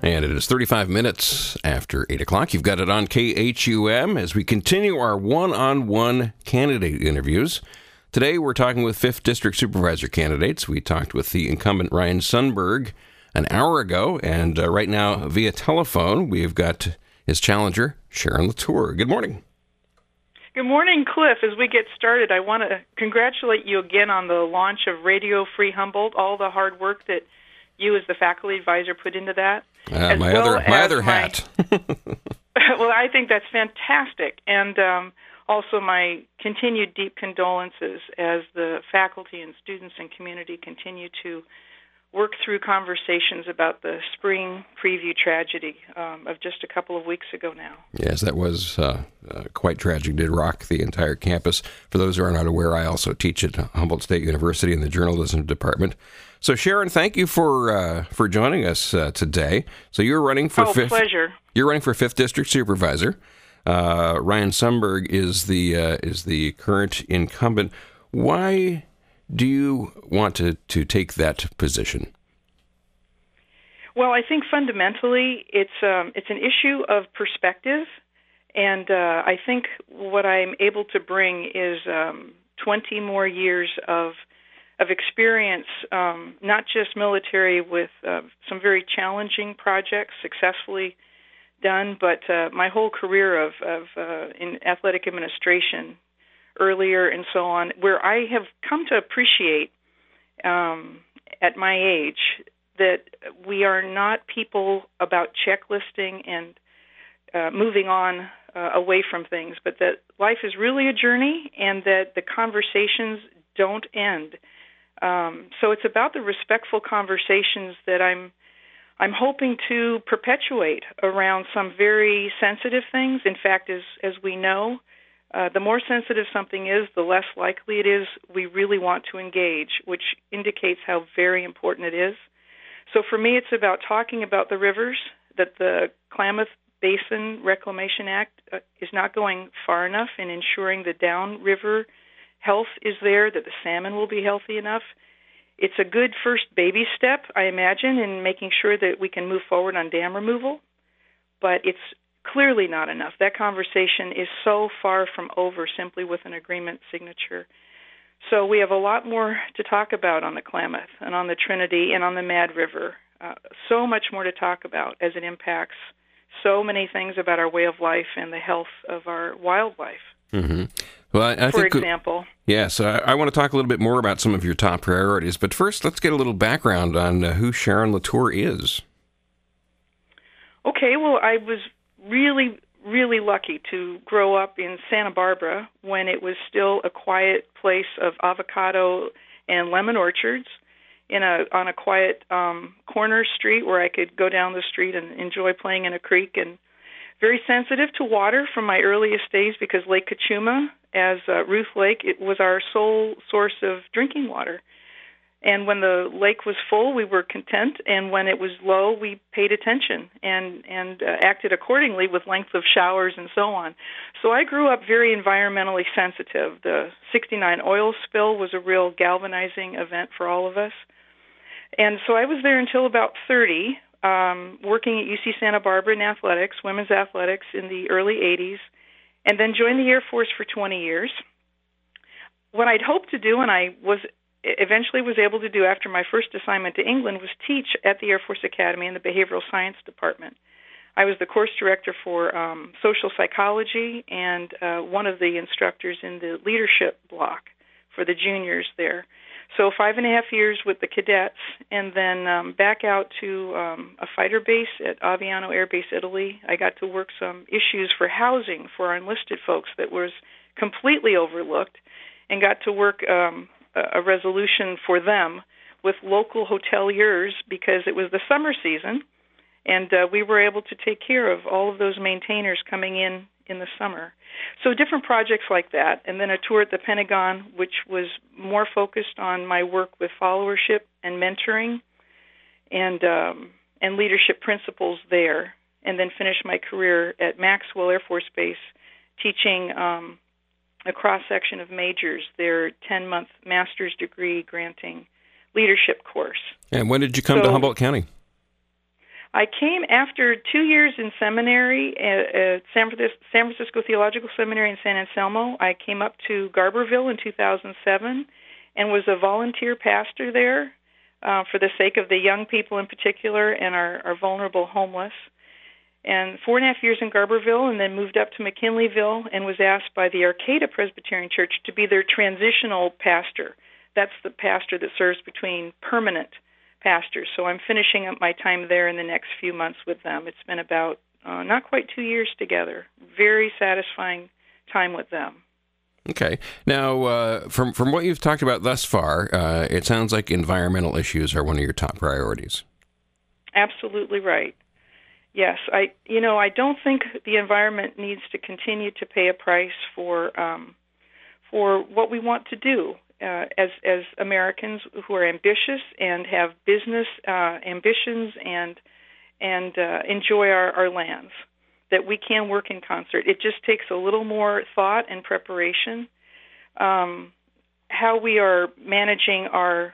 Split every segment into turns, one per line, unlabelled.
And it is 35 minutes after 8 o'clock. You've got it on KHUM as we continue our one-on-one candidate interviews. Today, we're talking with 5th District Supervisor candidates. We talked with the incumbent Ryan Sundberg an hour ago, and right now, via telephone, we've got his challenger, Sharon Latour. Good morning.
Good morning, Cliff. As we get started, I want to congratulate you again on the launch of Radio Free Humboldt, all the hard work that you as the faculty advisor put into that.
My other hat.
Well, I think that's fantastic. And also my continued deep condolences as the faculty and students and community continue to work through conversations about the spring preview tragedy of just a couple of weeks ago now.
Yes, that was quite tragic. It did rock the entire campus. For those who are not aware, I also teach at Humboldt State University in the journalism department. So, Sharon, thank you for joining us today. So you're running for
pleasure.
You're running for 5th District Supervisor. Ryan Sundberg is the current incumbent. Why do you want to take that position?
Well, I think fundamentally it's an issue of perspective, and I think what I'm able to bring is 20 more years of experience, not just military with some very challenging projects successfully done, but my whole career of in athletic administration earlier and so on, where I have come to appreciate at my age that we are not people about checklisting and moving on away from things, but that life is really a journey and that the conversations don't end. So it's about the respectful conversations that I'm hoping to perpetuate around some very sensitive things. In fact, as we know, the more sensitive something is, the less likely it is we really want to engage, which indicates how very important it is. So for me, it's about talking about the rivers, that the Klamath Basin Reclamation Act is not going far enough in ensuring the downriver health is there, that the salmon will be healthy enough. It's a good first baby step, I imagine, in making sure that we can move forward on dam removal, but it's clearly not enough. That conversation is so far from over simply with an agreement signature. So we have a lot more to talk about on the Klamath and on the Trinity and on the Mad River. So much more to talk about as it impacts so many things about our way of life and the health of our wildlife.
Mm-hmm. Well,
for example.
Yes, I want to talk a little bit more about some of your top priorities. But first, let's get a little background on who Sharon Latour is.
Okay, well, I was really, really lucky to grow up in Santa Barbara when it was still a quiet place of avocado and lemon orchards on a quiet corner street where I could go down the street and enjoy playing in a creek, and very sensitive to water from my earliest days because Lake Cachuma, as Ruth Lake, it was our sole source of drinking water. And when the lake was full, we were content, and when it was low, we paid attention and acted accordingly with length of showers and so on. So I grew up very environmentally sensitive. The 69 oil spill was a real galvanizing event for all of us. And so I was there until about 30, working at UC Santa Barbara in athletics, women's athletics in the early 80s, and then joined the Air Force for 20 years. What I'd hoped to do, and I eventually was able to do after my first assignment to England, was teach at the Air Force Academy in the Behavioral Science Department. I was the course director for social psychology and one of the instructors in the leadership block for the juniors there. So 5.5 years with the cadets, and then back out to a fighter base at Aviano Air Base, Italy. I got to work some issues for housing for our enlisted folks that was completely overlooked, and got to work a resolution for them with local hoteliers because it was the summer season, and we were able to take care of all of those maintainers coming in the summer. So different projects like that, and then a tour at the Pentagon, which was more focused on my work with followership and mentoring and leadership principles there, and then finished my career at Maxwell Air Force Base teaching a cross-section of majors, their 10-month master's degree granting leadership course.
And when did you come to Humboldt County?
I came after 2 years in seminary at San Francisco Theological Seminary in San Anselmo. I came up to Garberville in 2007 and was a volunteer pastor there for the sake of the young people in particular and our vulnerable homeless. And 4.5 years in Garberville, and then moved up to McKinleyville and was asked by the Arcata Presbyterian Church to be their transitional pastor. That's the pastor that serves between permanent pastors. So I'm finishing up my time there in the next few months with them. It's been about not quite 2 years together. Very satisfying time with them.
Okay. Now, from what you've talked about thus far, it sounds like environmental issues are one of your top priorities.
Absolutely right. Yes, I don't think the environment needs to continue to pay a price for what we want to do as Americans who are ambitious and have business ambitions and enjoy our lands. That we can work in concert. It just takes a little more thought and preparation. How we are managing our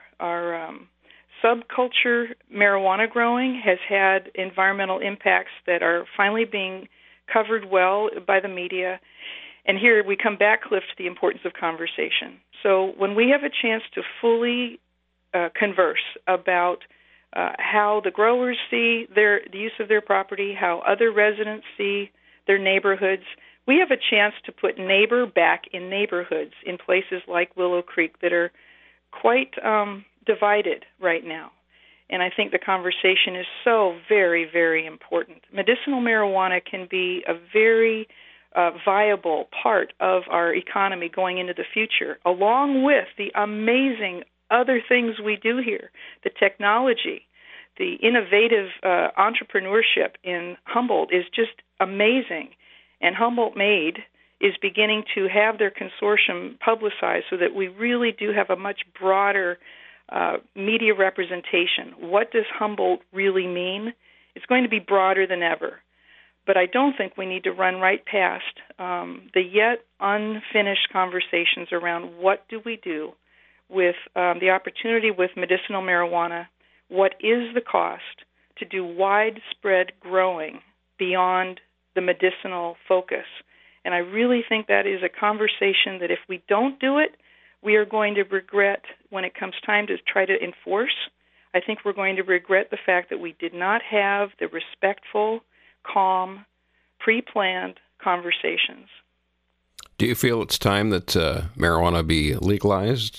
subculture marijuana growing has had environmental impacts that are finally being covered well by the media. And here we come back, Cliff, to the importance of conversation. So when we have a chance to fully converse about how the growers see the use of their property, how other residents see their neighborhoods, we have a chance to put neighbor back in neighborhoods in places like Willow Creek that are quite divided right now. And I think the conversation is so very, very important. Medicinal marijuana can be a very viable part of our economy going into the future, along with the amazing other things we do here, the technology, the innovative entrepreneurship in Humboldt is just amazing. And Humboldt Made is beginning to have their consortium publicized so that we really do have a much broader media representation. What does Humboldt really mean? It's going to be broader than ever. But I don't think we need to run right past the yet unfinished conversations around what do we do with the opportunity with medicinal marijuana. What is the cost to do widespread growing beyond the medicinal focus? And I really think that is a conversation that if we don't do it, we are going to regret when it comes time to try to enforce. I think we're going to regret the fact that we did not have the respectful, calm, pre-planned conversations.
Do you feel it's time that marijuana be legalized?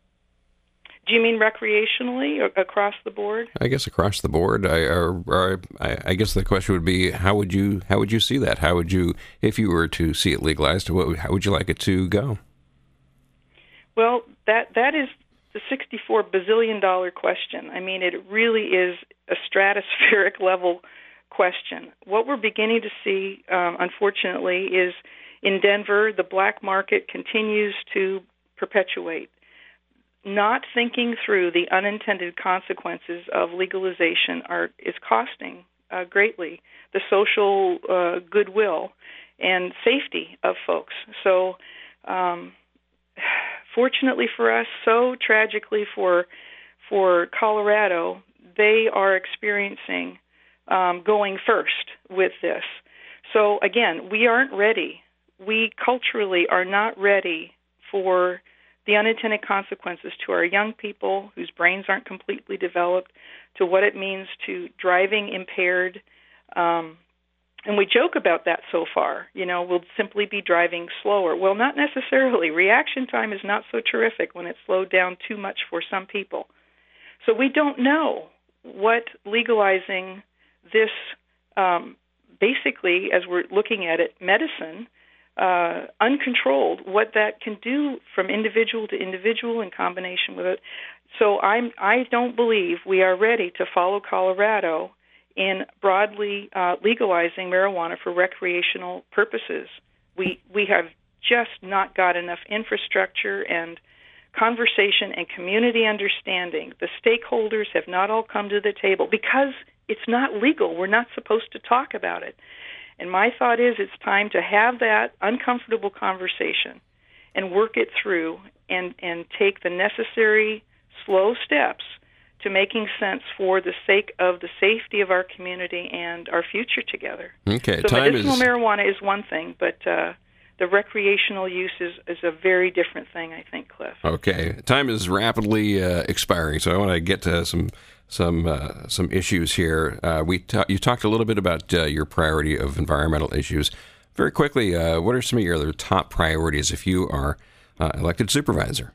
Do you mean recreationally or across the board?
I guess across the board. I guess the question would be, how would you see that? How would you, if you were to see it legalized, how would you like it to go?
Well, that is the $64 bazillion question. I mean, it really is a stratospheric level question. What we're beginning to see, unfortunately, is in Denver, the black market continues to perpetuate. Not thinking through the unintended consequences of legalization is costing greatly the social goodwill and safety of folks. So, fortunately for us, so tragically for Colorado, they are experiencing going first with this. So again, we aren't ready. We culturally are not ready for the unintended consequences to our young people whose brains aren't completely developed, to what it means to driving impaired. And we joke about that so far. We'll simply be driving slower. Well, not necessarily. Reaction time is not so terrific when it's slowed down too much for some people. So we don't know what legalizing this, basically, as we're looking at it, medicine, uncontrolled, what that can do from individual to individual in combination with it. So I don't believe we are ready to follow Colorado in broadly legalizing marijuana for recreational purposes. We have just not got enough infrastructure and conversation and community understanding. The stakeholders have not all come to the table because it's not legal. We're not supposed to talk about it. And my thought is it's time to have that uncomfortable conversation and work it through and take the necessary slow steps to making sense for the sake of the safety of our community and our future together.
Okay,
so medicinal marijuana is one thing, but the recreational use is a very different thing, I think, Cliff.
Okay, time is rapidly expiring, so I want to get to some issues here. You talked a little bit about your priority of environmental issues. Very quickly, what are some of your other top priorities if you are elected supervisor?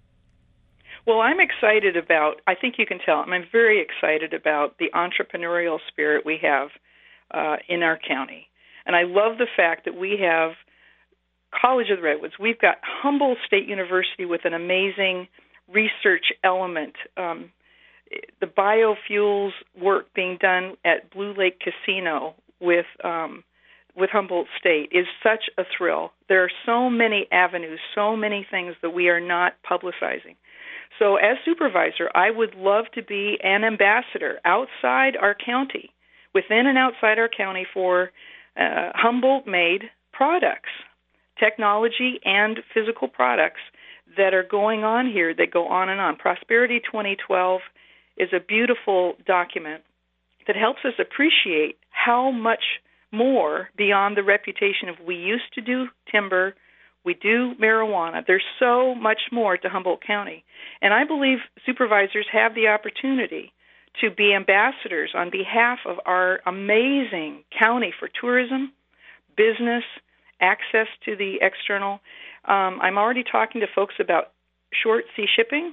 Well, I'm excited about, I think you can tell, I'm very excited about the entrepreneurial spirit we have in our county. And I love the fact that we have College of the Redwoods. We've got Humboldt State University with an amazing research element. The biofuels work being done at Blue Lake Casino with Humboldt State is such a thrill. There are so many avenues, so many things that we are not publicizing. So as supervisor, I would love to be an ambassador outside our county, within and outside our county, for Humboldt-made products, technology and physical products that are going on here that go on and on. Prosperity 2012 is a beautiful document that helps us appreciate how much more beyond the reputation of we used to do timber, we do marijuana. There's so much more to Humboldt County. And I believe supervisors have the opportunity to be ambassadors on behalf of our amazing county for tourism, business, access to the external. I'm already talking to folks about short sea shipping,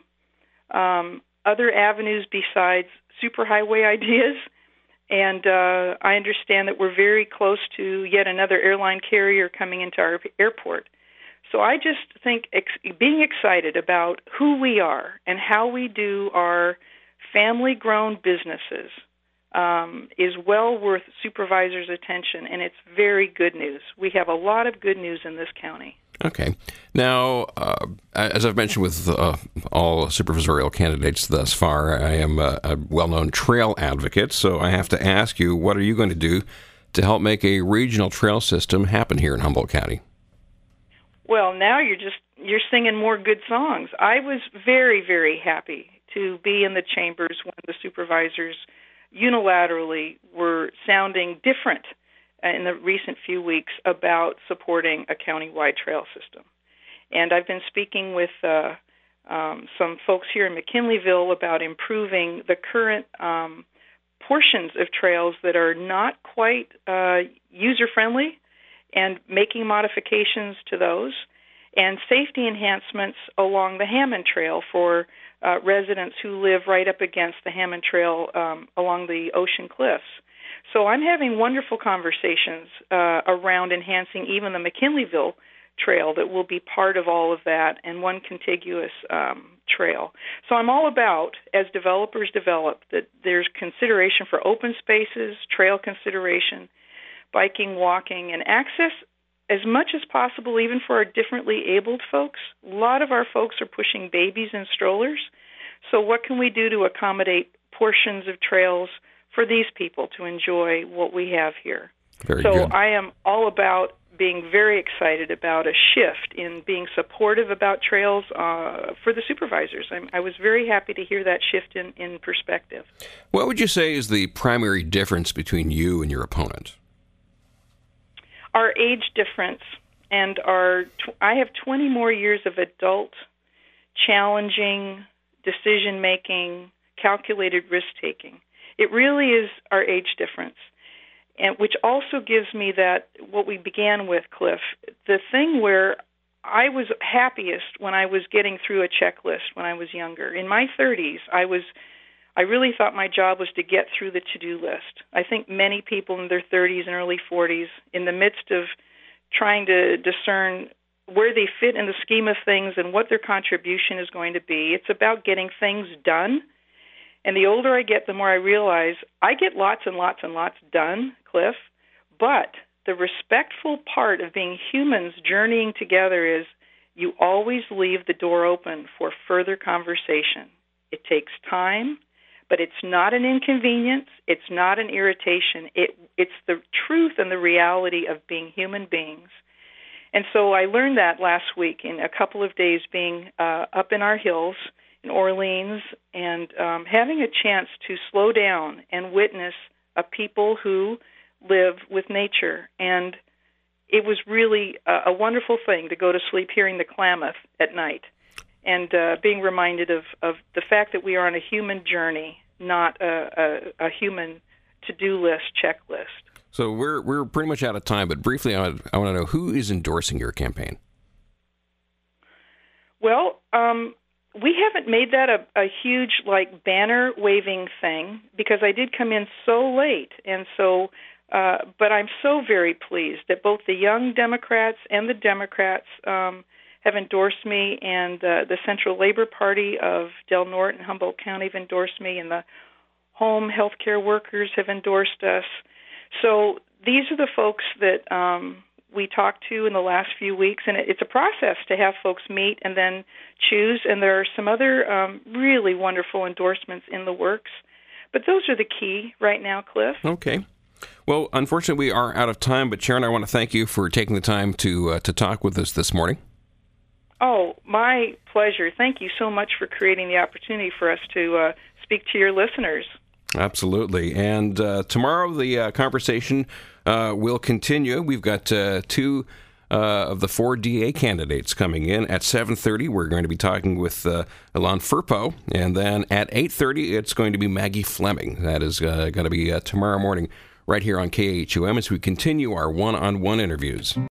other avenues besides superhighway ideas. And I understand that we're very close to yet another airline carrier coming into our airport. So I just think being excited about who we are and how we do our family-grown businesses is well worth supervisors' attention, and it's very good news. We have a lot of good news in this county.
Okay. Now, as I've mentioned with all supervisorial candidates thus far, I am a well-known trail advocate, so I have to ask you, what are you going to do to help make a regional trail system happen here in Humboldt County?
Well, now you're singing more good songs. I was very, very happy to be in the chambers when the supervisors unilaterally were sounding different in the recent few weeks about supporting a countywide trail system. And I've been speaking with some folks here in McKinleyville about improving the current portions of trails that are not quite user-friendly and making modifications to those, and safety enhancements along the Hammond Trail for residents who live right up against the Hammond Trail along the ocean cliffs. So I'm having wonderful conversations around enhancing even the McKinleyville Trail that will be part of all of that, and one contiguous trail. So I'm all about, as developers develop, that there's consideration for open spaces, trail consideration, biking, walking, and access as much as possible, even for our differently abled folks. A lot of our folks are pushing babies in strollers. So what can we do to accommodate portions of trails for these people to enjoy what we have here?
Very good.
I am all about being very excited about a shift in being supportive about trails for the supervisors. I was very happy to hear that shift in perspective.
What would you say is the primary difference between you and your opponent?
Our age difference, and I have 20 more years of adult, challenging, decision-making, calculated risk-taking. It really is our age difference, and which also gives me that, what we began with, Cliff, the thing where I was happiest when I was getting through a checklist when I was younger. In my 30s, I really thought my job was to get through the to-do list. I think many people in their 30s and early 40s, in the midst of trying to discern where they fit in the scheme of things and what their contribution is going to be, it's about getting things done. And the older I get, the more I realize I get lots and lots and lots done, Cliff, but the respectful part of being humans journeying together is you always leave the door open for further conversation. It takes time, but it's not an inconvenience. It's not an irritation. It's the truth and the reality of being human beings. And so I learned that last week in a couple of days being up in our hills in Orleans, and having a chance to slow down and witness a people who live with nature. And it was really a wonderful thing to go to sleep hearing the Klamath at night and being reminded of the fact that we are on a human journey, not a human to-do list, checklist.
So we're pretty much out of time, but briefly, I want to know who is endorsing your campaign.
Well, we haven't made that a huge banner waving thing because I did come in so late, and so. But I'm so very pleased that both the Young Democrats and the Democrats have endorsed me, and the Central Labor Party of Del Norte and Humboldt County have endorsed me, and the home health care workers have endorsed us. So these are the folks that we talked to in the last few weeks, and it's a process to have folks meet and then choose, and there are some other really wonderful endorsements in the works. But those are the key right now, Cliff.
Okay. Well, unfortunately, we are out of time, but Sharon, I want to thank you for taking the time to talk with us this morning.
Oh, my pleasure. Thank you so much for creating the opportunity for us to speak to your listeners. Absolutely.
And tomorrow the conversation will continue. We've got two of the 4 DA candidates coming in at 7:30. We're going to be talking with Ilan Firpo, and then at 8:30 it's going to be Maggie Fleming. That is going to be tomorrow morning right here on KHUM as we continue our one-on-one interviews.